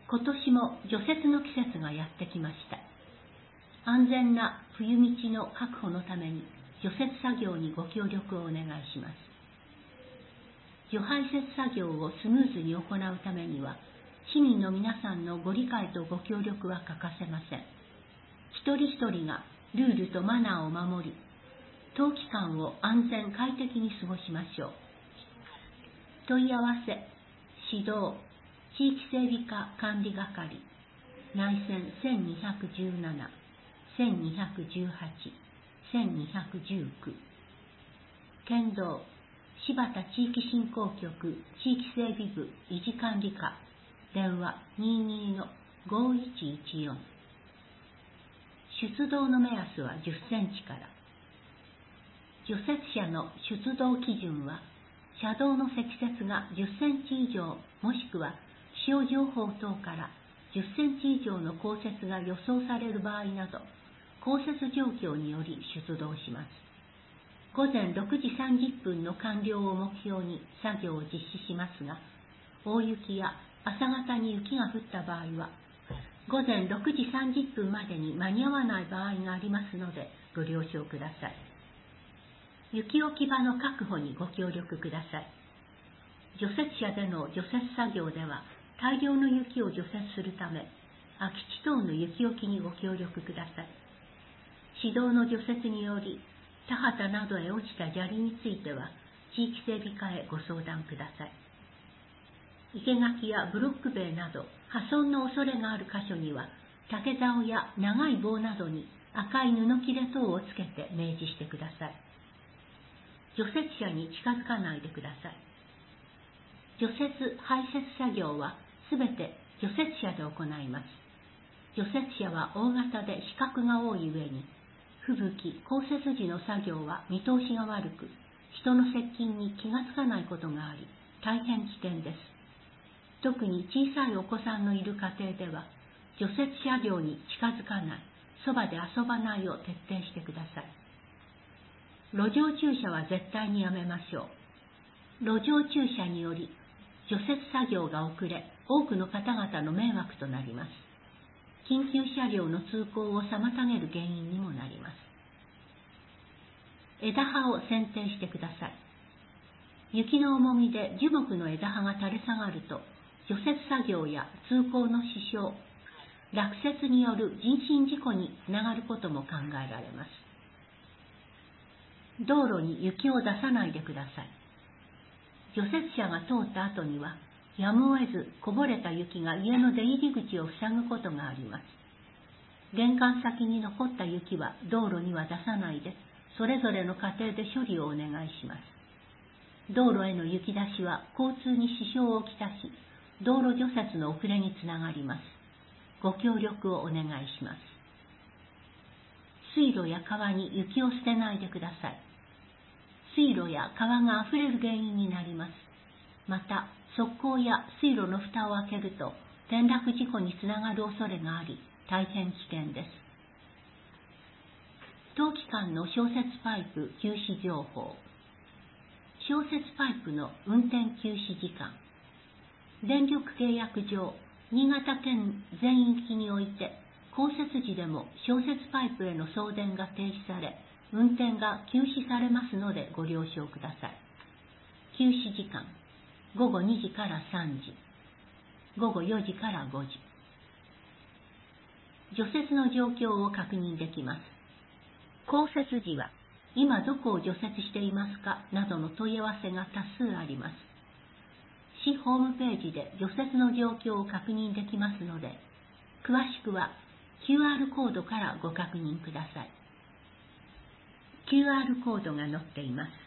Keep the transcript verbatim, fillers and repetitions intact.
今年も除雪の季節がやってきました。安全な冬道の確保のために除雪作業にご協力をお願いします。除排雪作業をスムーズに行うためには、市民の皆さんのご理解とご協力は欠かせません。一人一人がルールとマナーを守り、冬期間を安全快適に過ごしましょう。問い合わせ、指導、地域整備課管理係、内線せんにひゃくじゅうなな、せんにひゃくじゅうはち、せんにひゃくじゅうきゅう。県道、柴田地域振興局地域整備部維持管理課、電話 にじゅうにのごいちいちよん。出動の目安はじゅっセンチから。除雪車の出動基準は、車道の積雪がじゅっセンチ以上、もしくは気象情報等からじゅっセンチ以上の降雪が予想される場合など、降雪状況により出動します。午前ろくじさんじゅっぷんの完了を目標に作業を実施しますが、大雪や朝方に雪が降った場合は、午前ろくじさんじゅっぷんまでに間に合わない場合がありますので、ご了承ください。雪置き場の確保にご協力ください。除雪車での除雪作業では、大量の雪を除雪するため、空き地等の雪置きにご協力ください。市道の除雪により、田畑などへ落ちた砂利については、地域整備課へご相談ください。生垣やブロック塀など、破損の恐れがある箇所には、竹竿や長い棒などに赤い布切れ等をつけて明示してください。除雪車に近づかないでください。除雪・排雪作業はすべて除雪車で行います。除雪車は大型で死角が多い上に、吹雪・降雪時の作業は見通しが悪く、人の接近に気がつかないことがあり、大変危険です。特に小さいお子さんのいる家庭では、除雪車両に近づかない、そばで遊ばないを徹底してください。路上駐車は絶対にやめましょう。路上駐車により、除雪作業が遅れ、多くの方々の迷惑となります。緊急車両の通行を妨げる原因にもなります。枝葉を剪定してください。雪の重みで樹木の枝葉が垂れ下がると、除雪作業や通行の支障、落雪による人身事故につながることも考えられます。道路に雪を出さないでください。除雪車が通った後には、やむを得ずこぼれた雪が家の出入り口を塞ぐことがあります。玄関先に残った雪は道路には出さないで、それぞれの家庭で処理をお願いします。道路への雪出しは交通に支障をきたし、道路除雪の遅れにつながります。ご協力をお願いします。水路や川に雪を捨てないでください。水路や川があふれる原因になります。また、側溝や水路の蓋を開けると、転落事故につながる恐れがあり、大変危険です。冬期間の消雪パイプ休止情報。消雪パイプの運転休止時間。電力契約上、新潟県全域において、降雪時でも消雪パイプへの送電が停止され、運転が休止されますのでご了承ください。休止時間、ごごにじからさんじ、ごごよじからごじ。除雪の状況を確認できます。降雪時は、今どこを除雪していますかなどの問い合わせが多数あります。市ホームページで除雪の状況を確認できますので、詳しくは キューアール コードからご確認ください。キューアール コードが載っています。